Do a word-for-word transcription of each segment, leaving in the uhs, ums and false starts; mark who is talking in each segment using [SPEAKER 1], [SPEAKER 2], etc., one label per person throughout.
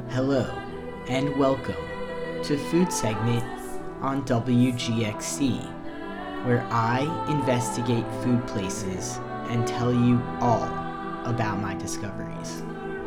[SPEAKER 1] Hello, and welcome to Food Segment on W G X C, where I investigate food places and tell you all about my discoveries.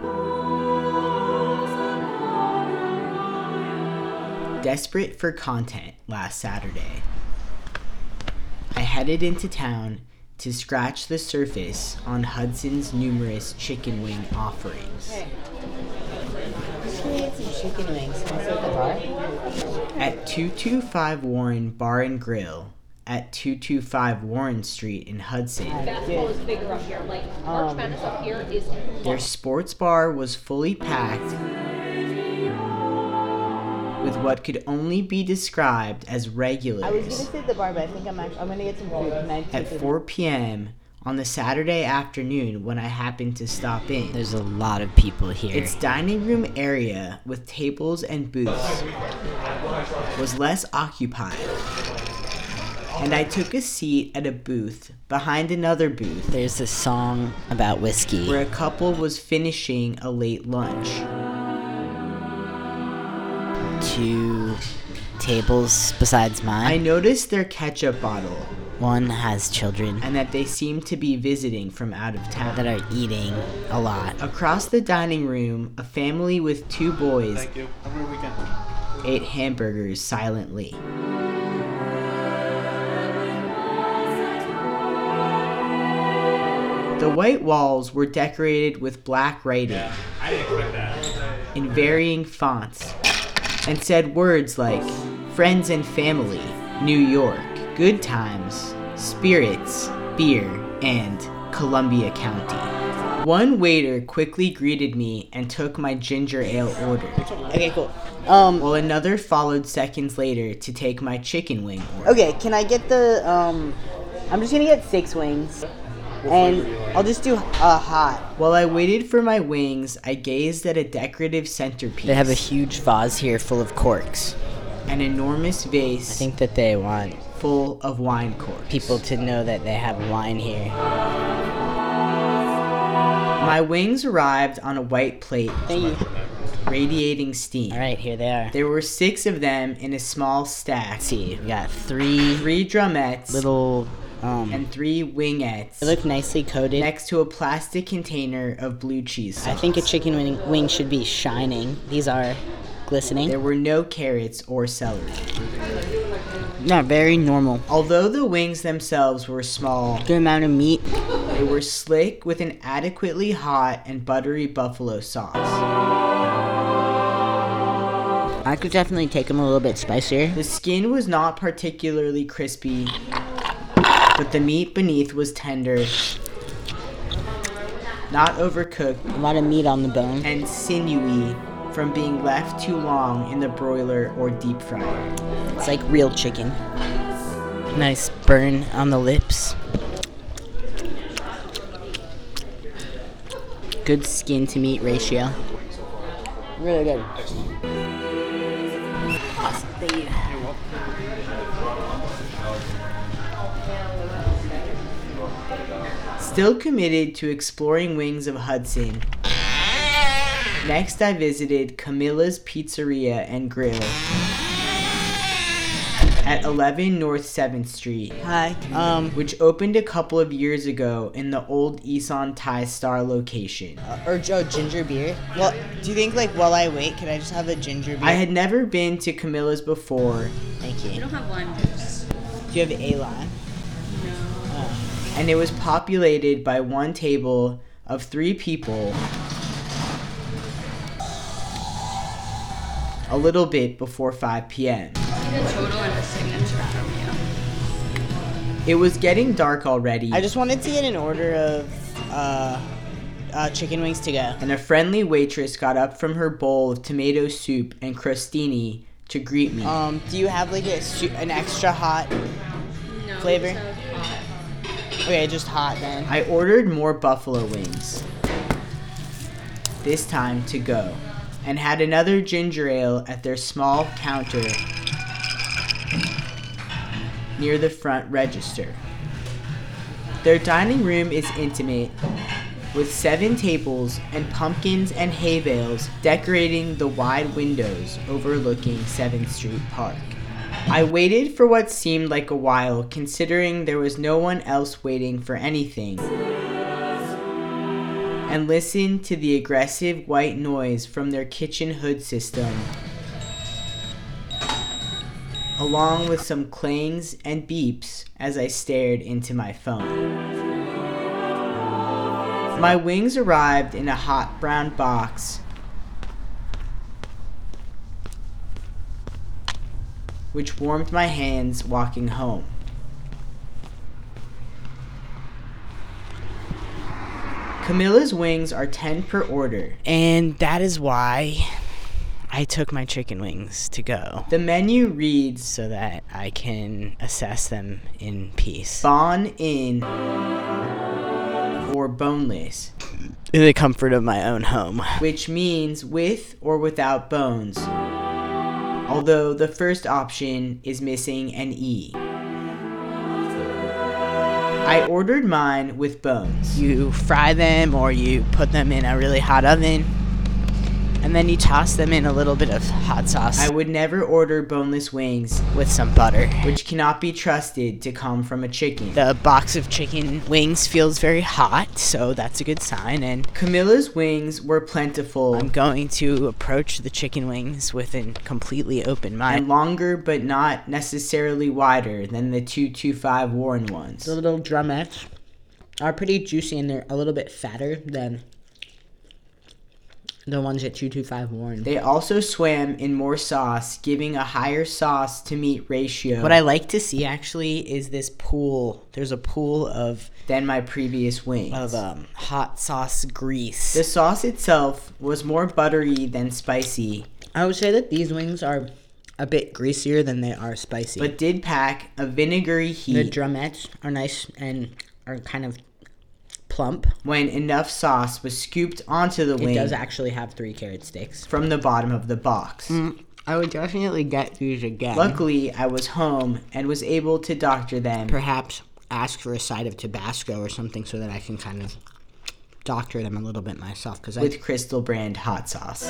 [SPEAKER 1] Desperate for content last Saturday, I headed into town to scratch the surface on Hudson's numerous chicken wing offerings.
[SPEAKER 2] Hey. Can we get some chicken wings? Can I sit at the bar?
[SPEAKER 1] At two two five Warren Bar and Grill at two two five Warren Street in Hudson,
[SPEAKER 3] Basketball is bigger up here. Like, March
[SPEAKER 2] Um,
[SPEAKER 3] Madness up here is
[SPEAKER 1] their sports bar was fully packed with what could only be described as
[SPEAKER 2] I was
[SPEAKER 1] regulars.
[SPEAKER 2] gonna sit at the bar, but I think I'm actually, I'm gonna get some food. Can I
[SPEAKER 1] At
[SPEAKER 2] take it?
[SPEAKER 1] four p.m. on the Saturday afternoon when I happened to stop in.
[SPEAKER 4] There's a lot of people here.
[SPEAKER 1] Its dining room area with tables and booths was less occupied, and I took a seat at a booth behind another booth
[SPEAKER 4] There's a song about whiskey.
[SPEAKER 1] where a couple was finishing a late lunch.
[SPEAKER 4] Two tables besides
[SPEAKER 1] I
[SPEAKER 4] mine.
[SPEAKER 1] noticed their ketchup bottle
[SPEAKER 4] One has children
[SPEAKER 1] and that they seemed to be visiting from out of town.
[SPEAKER 4] that are eating a lot.
[SPEAKER 1] Across the dining room, a family with two boys
[SPEAKER 5] Thank you. Have a good weekend.
[SPEAKER 1] ate hamburgers silently. The white walls were decorated with black writing
[SPEAKER 5] I didn't expect that.
[SPEAKER 1] in varying fonts and said words like friends and family, New York, good times, spirits, beer, and Columbia County. One waiter quickly greeted me and took my ginger ale order,
[SPEAKER 2] Okay, cool. Um,
[SPEAKER 1] while another followed seconds later to take my chicken wing order.
[SPEAKER 2] okay, can I get the, um, I'm just gonna get six wings. And I'll just do uh, hot.
[SPEAKER 1] While I waited for my wings, I gazed at a decorative centerpiece,
[SPEAKER 4] They have a huge vase here full of corks.
[SPEAKER 1] an enormous
[SPEAKER 4] I
[SPEAKER 1] vase
[SPEAKER 4] think that they want
[SPEAKER 1] full of wine corks.
[SPEAKER 4] people to know that they have wine here.
[SPEAKER 1] My wings arrived on a white plate,
[SPEAKER 2] Thank you.
[SPEAKER 1] radiating steam.
[SPEAKER 4] All right, here they are.
[SPEAKER 1] There were six of them in a small stack.
[SPEAKER 4] Let's see, we got three
[SPEAKER 1] Three drumettes
[SPEAKER 4] little, um,
[SPEAKER 1] and three wingettes
[SPEAKER 4] they look nicely coated.
[SPEAKER 1] next to a plastic container of blue cheese sauce.
[SPEAKER 4] I think a chicken wing, wing should be shining. These are glistening.
[SPEAKER 1] There were no carrots or celery.
[SPEAKER 4] Not very normal.
[SPEAKER 1] Although the wings themselves were small,
[SPEAKER 4] Good amount of meat.
[SPEAKER 1] they were slick with an adequately hot and buttery buffalo sauce.
[SPEAKER 4] I could definitely take them a little bit spicier.
[SPEAKER 1] The skin was not particularly crispy, but the meat beneath was tender, not overcooked,
[SPEAKER 4] A lot of meat on the bone.
[SPEAKER 1] and sinewy from being left too long in the broiler or deep fryer.
[SPEAKER 4] It's like real chicken. Nice burn on the lips. Good skin to meat ratio.
[SPEAKER 2] Really good.
[SPEAKER 4] Awesome. Thank you.
[SPEAKER 1] Still committed to exploring wings of Hudson, next I visited Camilla's Pizzeria and Grill at eleven North seventh Street,
[SPEAKER 2] Hi. Um,
[SPEAKER 1] which opened a couple of years ago in the old Isan Thai Star location.
[SPEAKER 2] uh, or oh, ginger beer. Well, do you think, like, while I wait, can I just have a ginger beer?
[SPEAKER 1] I had never been to Camilla's before,
[SPEAKER 2] Thank
[SPEAKER 3] We
[SPEAKER 2] you.
[SPEAKER 3] don't have lime juice.
[SPEAKER 2] Do you have a lime?
[SPEAKER 1] and it was populated by one table of three people a little bit before five p.m.
[SPEAKER 3] The total and a signature from you.
[SPEAKER 1] It was getting dark already,
[SPEAKER 2] I just wanted to get an order of uh, uh, chicken wings to go.
[SPEAKER 1] and a friendly waitress got up from her bowl of tomato soup and crostini to greet me.
[SPEAKER 2] Um, do you have like a su- an extra hot?
[SPEAKER 3] No,
[SPEAKER 2] Flavor?
[SPEAKER 3] we just have hot.
[SPEAKER 2] Okay, just hot then.
[SPEAKER 1] I ordered more buffalo wings, this time to go, and had another ginger ale at their small counter near the front register. Their dining room is intimate with seven tables and pumpkins and hay bales decorating the wide windows overlooking seventh Street Park. I waited for what seemed like a while, considering there was no one else waiting for anything, and listened to the aggressive white noise from their kitchen hood system, along with some clangs and beeps as I stared into my phone. My wings arrived in a hot brown box, which warmed my hands walking home. Camilla's wings are ten per order.
[SPEAKER 4] And that is why I took my chicken wings to go,
[SPEAKER 1] The menu reads
[SPEAKER 4] so that I can assess them in peace.
[SPEAKER 1] bone in or boneless,
[SPEAKER 4] In the comfort of my own home.
[SPEAKER 1] which means with or without bones, although the first option is missing an E. I ordered mine with bones.
[SPEAKER 4] You fry them or you put them in a really hot oven, and then you toss them in a little bit of hot sauce
[SPEAKER 1] I would never order boneless wings,
[SPEAKER 4] with some butter.
[SPEAKER 1] which cannot be trusted to come from a chicken.
[SPEAKER 4] The box of chicken wings feels very hot, so that's a good sign. And
[SPEAKER 1] Camilla's wings were plentiful
[SPEAKER 4] I'm going to approach the chicken wings with a completely open
[SPEAKER 1] and
[SPEAKER 4] mind.
[SPEAKER 1] longer but not necessarily wider than the two twenty-five Warren ones.
[SPEAKER 2] The little drumettes are pretty juicy and they're a little bit fatter than the ones at two twenty-five Warren.
[SPEAKER 1] They also swam in more sauce, giving a higher sauce to meat ratio
[SPEAKER 4] What I like to see actually is this pool. There's a pool of
[SPEAKER 1] than my previous wings.
[SPEAKER 4] of um, hot sauce grease.
[SPEAKER 1] The sauce itself was more buttery than spicy,
[SPEAKER 2] I would say that these wings are a bit greasier than they are spicy.
[SPEAKER 1] but did pack a vinegary
[SPEAKER 2] the
[SPEAKER 1] heat
[SPEAKER 2] drumettes are nice and are kind of plump.
[SPEAKER 1] when enough sauce was scooped onto the
[SPEAKER 2] It
[SPEAKER 1] wing
[SPEAKER 2] does actually have three carrot sticks.
[SPEAKER 1] from the bottom of the box.
[SPEAKER 2] I would definitely get these again.
[SPEAKER 1] Luckily, I was home and was able to doctor them.
[SPEAKER 2] Perhaps ask for a side of Tabasco or something so that I can kind of doctor them a little bit myself. Because I
[SPEAKER 1] with Crystal brand hot sauce.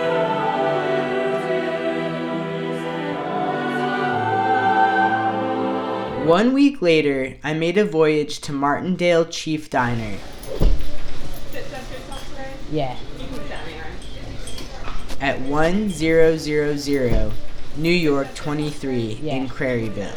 [SPEAKER 1] One week later, I made a voyage to Martindale Chief Diner
[SPEAKER 2] yeah.
[SPEAKER 1] at one thousand New York twenty-three in
[SPEAKER 2] Yeah.
[SPEAKER 1] Prairieville.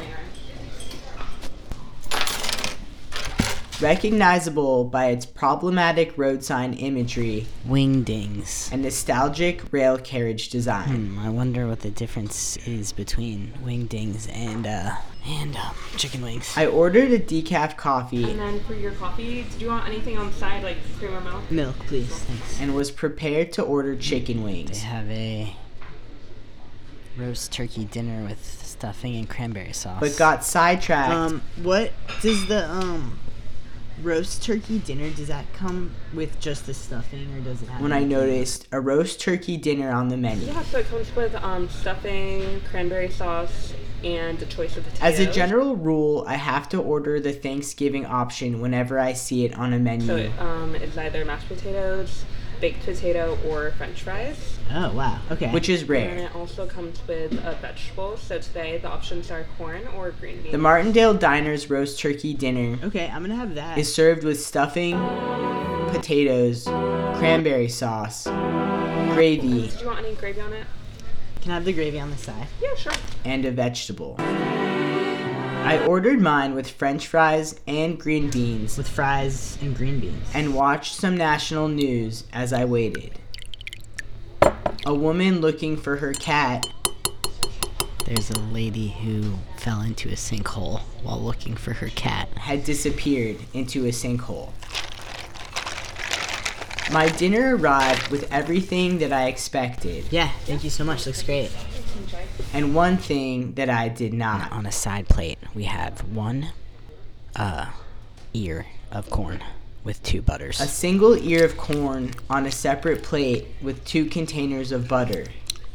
[SPEAKER 1] Recognizable by its problematic road sign imagery
[SPEAKER 4] Wingdings.
[SPEAKER 1] and nostalgic rail carriage design.
[SPEAKER 4] Hmm, I wonder what the difference is between wingdings and uh and um, chicken wings.
[SPEAKER 1] I ordered a decaf coffee
[SPEAKER 3] And then for your coffee, did you want anything on the side, like cream or milk?
[SPEAKER 2] Milk, please. Thanks.
[SPEAKER 1] and was prepared to order chicken
[SPEAKER 4] They
[SPEAKER 1] wings.
[SPEAKER 4] have a roast turkey dinner with stuffing and cranberry sauce.
[SPEAKER 1] But got sidetracked
[SPEAKER 2] Um, what does the um roast turkey dinner, does that come with just the stuffing or does it have
[SPEAKER 1] when I
[SPEAKER 2] anything?
[SPEAKER 1] noticed a roast turkey dinner on the menu.
[SPEAKER 3] Yeah, so it comes with um, stuffing, cranberry sauce, and a choice of potatoes.
[SPEAKER 1] As a general rule, I have to order the Thanksgiving option whenever I see it on a menu.
[SPEAKER 3] So it, um, it's either mashed potatoes, baked potato, or French fries.
[SPEAKER 2] Oh, wow. Okay.
[SPEAKER 1] Which is
[SPEAKER 3] And
[SPEAKER 1] rare.
[SPEAKER 3] it also comes with a vegetable. So today the options are corn or green beans.
[SPEAKER 1] The Martindale Diner's roast turkey dinner
[SPEAKER 2] Okay, I'm gonna have that.
[SPEAKER 1] is served with stuffing, potatoes, cranberry sauce, gravy,
[SPEAKER 3] Did you want any gravy on it?
[SPEAKER 2] Can I have the gravy on the side?
[SPEAKER 3] Yeah, sure.
[SPEAKER 1] and a vegetable. I ordered mine with French fries and green beans
[SPEAKER 2] With fries and green beans.
[SPEAKER 1] and watched some national news as I waited. A woman looking for her cat
[SPEAKER 4] There's a lady who fell into a sinkhole while looking for her cat.
[SPEAKER 1] had disappeared into a sinkhole. My dinner arrived with everything that I expected,
[SPEAKER 2] Yeah, thank you so much. Looks great.
[SPEAKER 1] and one thing that I did not.
[SPEAKER 4] On a side plate, we have one uh, ear of corn with two butters.
[SPEAKER 1] A single ear of corn on a separate plate with two containers of butter,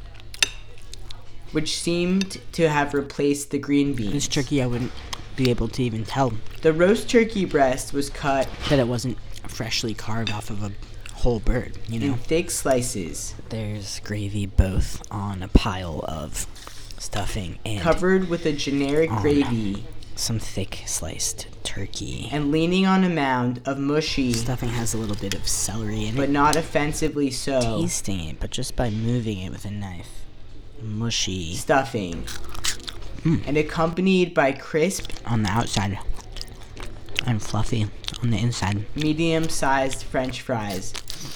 [SPEAKER 1] which seemed to have replaced the green
[SPEAKER 4] This
[SPEAKER 1] beans.
[SPEAKER 4] turkey, I wouldn't be able to even tell
[SPEAKER 1] The roast turkey breast was cut
[SPEAKER 4] that it wasn't freshly carved off of a whole bird, you know.
[SPEAKER 1] In thick slices,
[SPEAKER 4] There's gravy both on a pile of stuffing and
[SPEAKER 1] covered with a generic
[SPEAKER 4] On.
[SPEAKER 1] gravy,
[SPEAKER 4] some thick sliced turkey.
[SPEAKER 1] and leaning on a mound of mushy,
[SPEAKER 4] Stuffing has a little bit of celery in
[SPEAKER 1] but
[SPEAKER 4] it.
[SPEAKER 1] not offensively so,
[SPEAKER 4] Tasting it, but just by moving it with a knife. Mushy
[SPEAKER 1] stuffing,
[SPEAKER 4] Mm.
[SPEAKER 1] and accompanied by crisp,
[SPEAKER 4] on the outside and fluffy on the inside.
[SPEAKER 1] medium-sized French fries,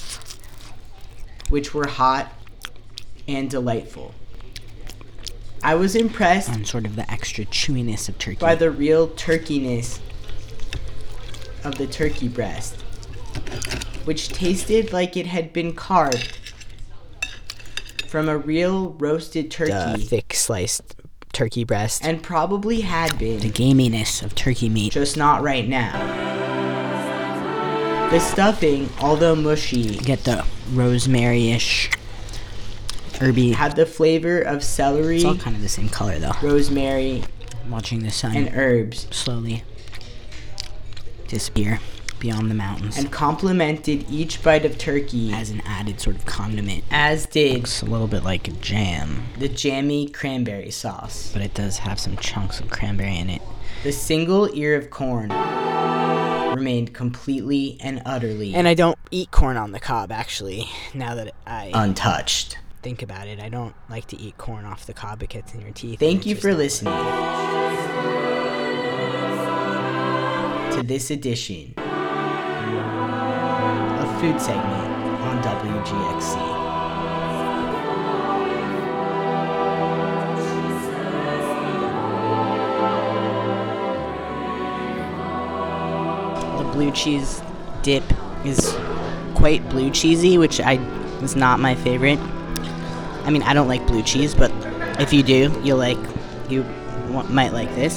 [SPEAKER 1] which were hot and delightful. I was impressed
[SPEAKER 4] And sort of the extra chewiness of turkey.
[SPEAKER 1] by the real turkeyness of the turkey breast, which tasted like it had been carved from a real roasted
[SPEAKER 4] the
[SPEAKER 1] turkey,
[SPEAKER 4] thick sliced turkey breast.
[SPEAKER 1] and probably had
[SPEAKER 4] the
[SPEAKER 1] been,
[SPEAKER 4] gaminess of turkey meat.
[SPEAKER 1] just not right now. The stuffing, although mushy,
[SPEAKER 4] Get the rosemary-ish, herby.
[SPEAKER 1] had the flavor of celery,
[SPEAKER 4] It's all kind of the same color though.
[SPEAKER 1] rosemary,
[SPEAKER 4] Watching the sun
[SPEAKER 1] and herbs,
[SPEAKER 4] slowly disappear beyond the mountains
[SPEAKER 1] and complemented each bite of turkey,
[SPEAKER 4] as an added sort of condiment.
[SPEAKER 1] as did
[SPEAKER 4] Looks a little bit like jam,
[SPEAKER 1] the jammy cranberry sauce.
[SPEAKER 4] but it does have some chunks of cranberry in it.
[SPEAKER 1] The single ear of corn remained completely and utterly
[SPEAKER 4] And I don't eat corn on the cob, actually. Now that I
[SPEAKER 1] untouched.
[SPEAKER 4] think about it, I don't like to eat corn off the cob. It gets in your teeth. and
[SPEAKER 1] Thank
[SPEAKER 4] it's
[SPEAKER 1] you
[SPEAKER 4] just
[SPEAKER 1] for
[SPEAKER 4] not-
[SPEAKER 1] listening to this edition of Food Segment on W G X C.
[SPEAKER 4] The blue cheese dip is quite blue cheesy, which I was not my favorite. I mean, I don't like blue cheese, but if you do, you'll like you wa- might like this.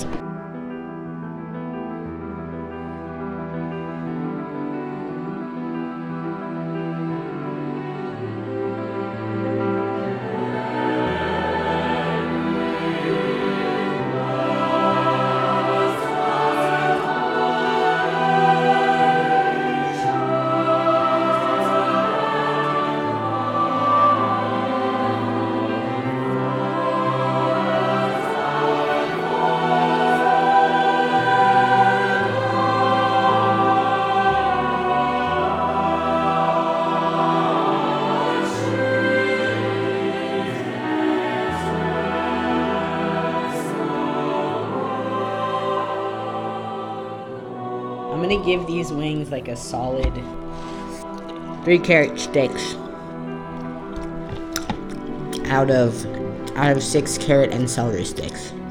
[SPEAKER 4] I'm gonna give these wings like a solid three carrot sticks out of out of six carrot and celery sticks.